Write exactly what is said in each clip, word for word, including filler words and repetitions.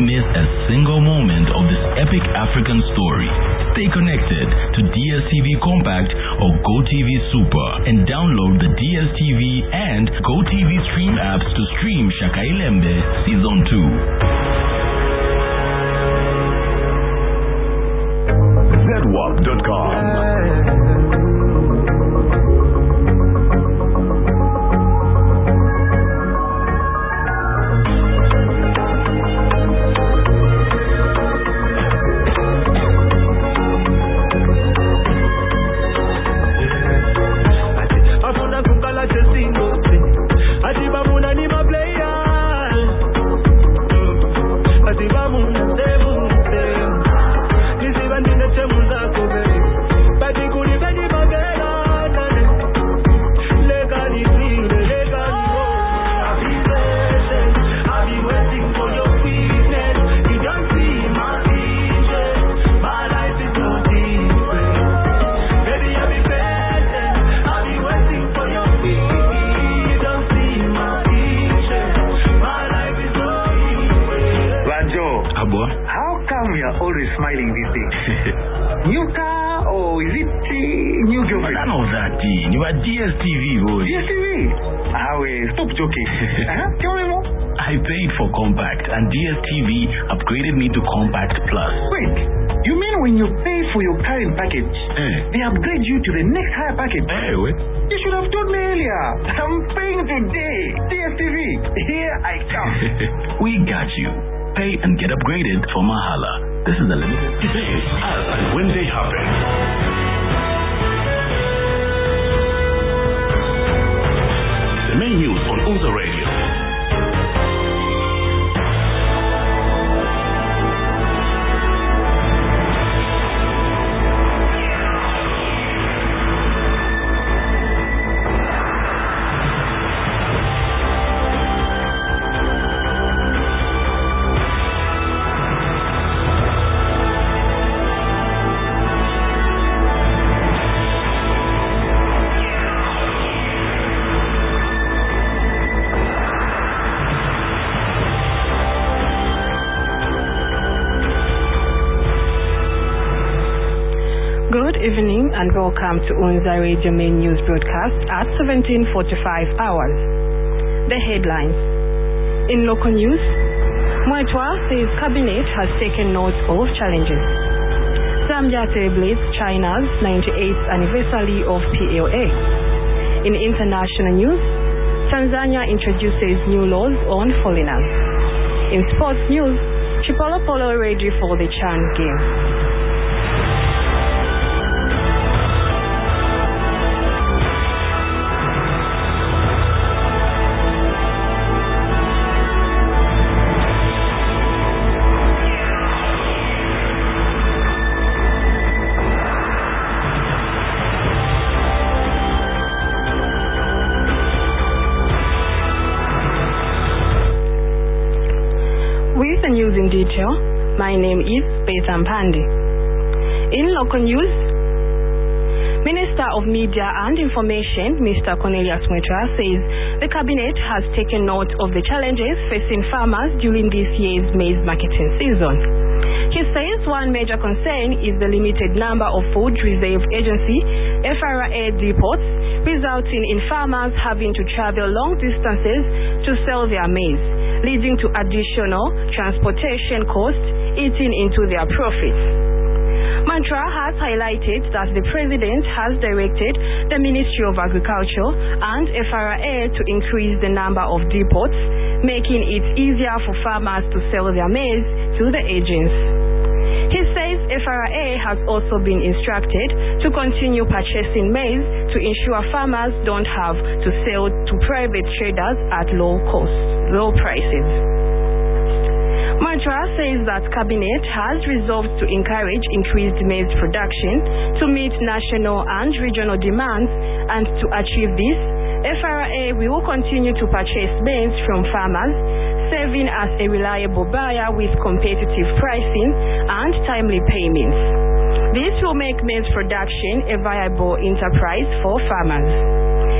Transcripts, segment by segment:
miss a single moment of this epic African story. Stay connected to D S T V Compact or GoTV Super and download the D S T V and GoTV Stream apps to stream Shaka Ilembe Season two. Z W A P dot com smiling these days. New car or is it uh, new girlfriend? None of that, you are D S T V, boy. D S T V? Ah, wait, stop joking. uh-huh. Tell me more. I paid for Compact and D S T V upgraded me to Compact Plus. Wait, you mean when you pay for your current package, eh. they upgrade you to the next higher package? Eh, wait. You should have told me earlier. I'm paying today. D S T V, here I come. We got you. Pay and get upgraded for Mahala. This is the limited. This is as and when they happen. The main news on Unza Radio. Good evening and welcome to Unza Radio main news broadcast at seventeen forty-five hours. The headlines. In local news, Mwetwa says cabinet has taken note of challenges. Zambia celebrates China's ninety-eighth anniversary of P L A. In international news, Tanzania introduces new laws on foreigners. In sports news, Chipolo Polo ready for the Chan game. With the news in detail, my name is Betham Pandi. In local news, Minister of Media and Information, Mister Cornelius Mwetwa, says the cabinet has taken note of the challenges facing farmers during this year's maize marketing season. He says one major concern is the limited number of Food Reserve Agency F R A depots, resulting in farmers having to travel long distances to sell their maize, leading to additional transportation costs eating into their profits. Mwetwa has highlighted that the President has directed the Ministry of Agriculture and F R A to increase the number of depots, making it easier for farmers to sell their maize to the agents. He says F R A has also been instructed to continue purchasing maize to ensure farmers don't have to sell to private traders at low cost, low prices. Mwetwa says that Cabinet has resolved to encourage increased maize production to meet national and regional demands, and to achieve this, F R A will continue to purchase maize from farmers, serving as a reliable buyer with competitive pricing and timely payments. This will make maize production a viable enterprise for farmers.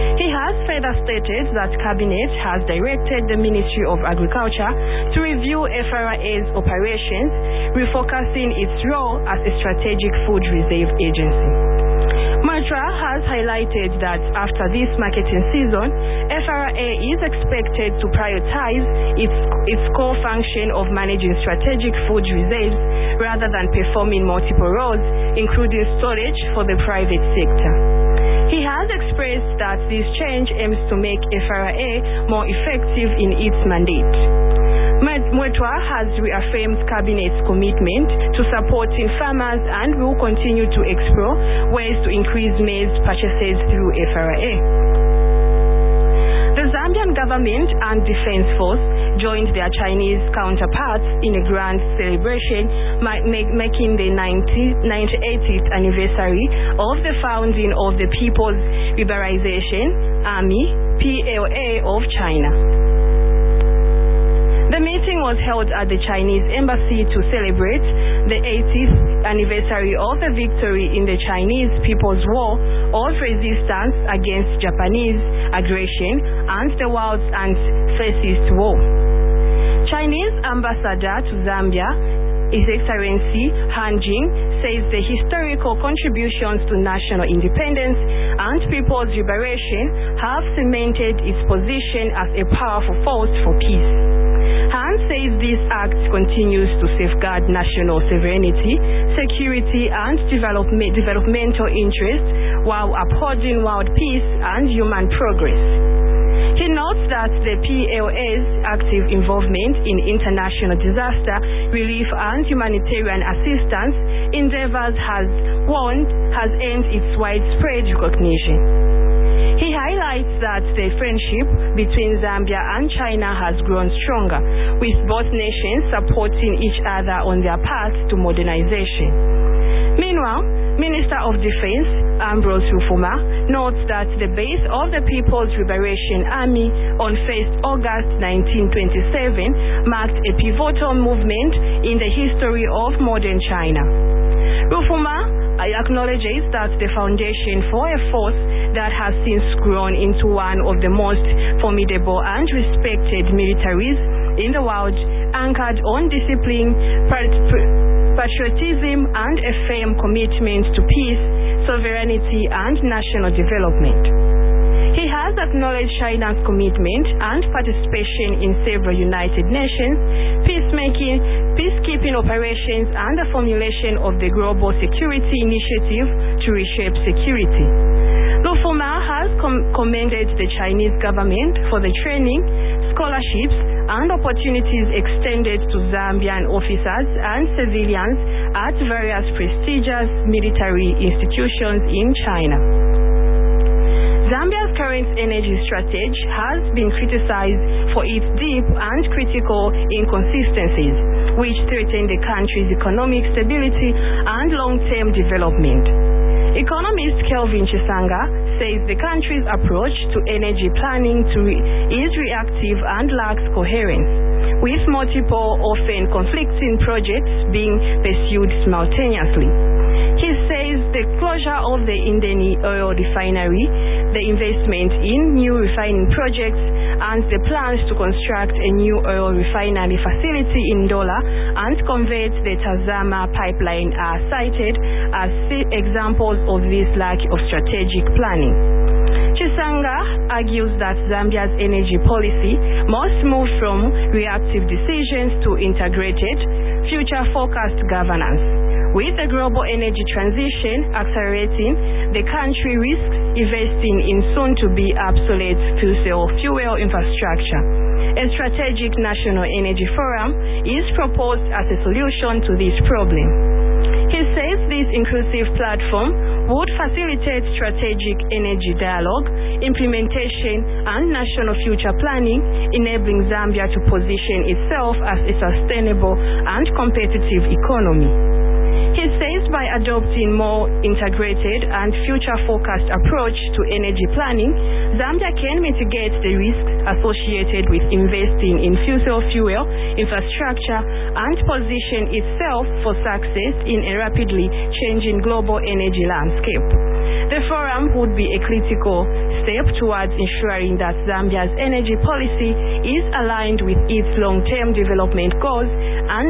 He has further stated that Cabinet has directed the Ministry of Agriculture to review F R A's operations, refocusing its role as a strategic food reserve agency. Mwetra has highlighted that after this marketing season, F R A is expected to prioritize its, its core function of managing strategic food reserves rather than performing multiple roles, including storage for the private sector. He has expressed that this change aims to make F R A more effective in its mandate. Mwetra has reaffirmed Cabinet's commitment to supporting farmers and will continue to explore ways to increase maize purchases through F R A. The Zambian government and defense force joined their Chinese counterparts in a grand celebration making the ninety-eighth anniversary of the founding of the People's Liberation Army P L A of China. The meeting was held at the Chinese embassy to celebrate the eightieth anniversary of the victory in the Chinese People's War of Resistance against Japanese aggression and the world's anti-fascist war. Chinese ambassador to Zambia, His Excellency Han Jing, says the historical contributions to national independence and people's liberation have cemented its position as a powerful force for peace. Han says this act continues to safeguard national sovereignty, security, and development, developmental interests while upholding world peace and human progress. He notes that the P L A's active involvement in international disaster relief and humanitarian assistance endeavors has won, has earned its widespread recognition. He highlights that the friendship between Zambia and China has grown stronger, with both nations supporting each other on their path to modernization. Meanwhile, Minister of Defense Ambrose Rufuma notes that the base of the People's Liberation Army on first August nineteen twenty-seven marked a pivotal movement in the history of modern China. Rufuma acknowledges that the foundation for a force that has since grown into one of the most formidable and respected militaries in the world, anchored on discipline, patriotism, and a firm commitment to peace, sovereignty, and national development. He has acknowledged China's commitment and participation in several United Nations peacemaking, peacekeeping operations and the formulation of the Global Security Initiative to reshape security. Rufuma has com- commended the Chinese government for the training, scholarships, and opportunities extended to Zambian officers and civilians at various prestigious military institutions in China. Zambia's current energy strategy has been criticized for its deep and critical inconsistencies, which threaten the country's economic stability and long-term development. Economist Kelvin Chisanga says the country's approach to energy planning to re- is reactive and lacks coherence, with multiple, often conflicting projects being pursued simultaneously. He says the closure of the Indeni oil refinery, the investment in new refining projects, and the plans to construct a new oil refinery facility in Ndola and convert the Tazama pipeline are cited as examples of this lack of strategic planning. Chisanga argues that Zambia's energy policy must move from reactive decisions to integrated, future-focused governance. With the global energy transition accelerating, the country risks investing in soon-to-be obsolete fossil fuel infrastructure. A strategic national energy forum is proposed as a solution to this problem. He says this inclusive platform would facilitate strategic energy dialogue, implementation, and national future planning, enabling Zambia to position itself as a sustainable and competitive economy. He says by adopting more integrated and future-focused approach to energy planning, Zambia can mitigate the risks associated with investing in fossil fuel infrastructure and position itself for success in a rapidly changing global energy landscape. The forum would be a critical step towards ensuring that Zambia's energy policy is aligned with its long-term development goals and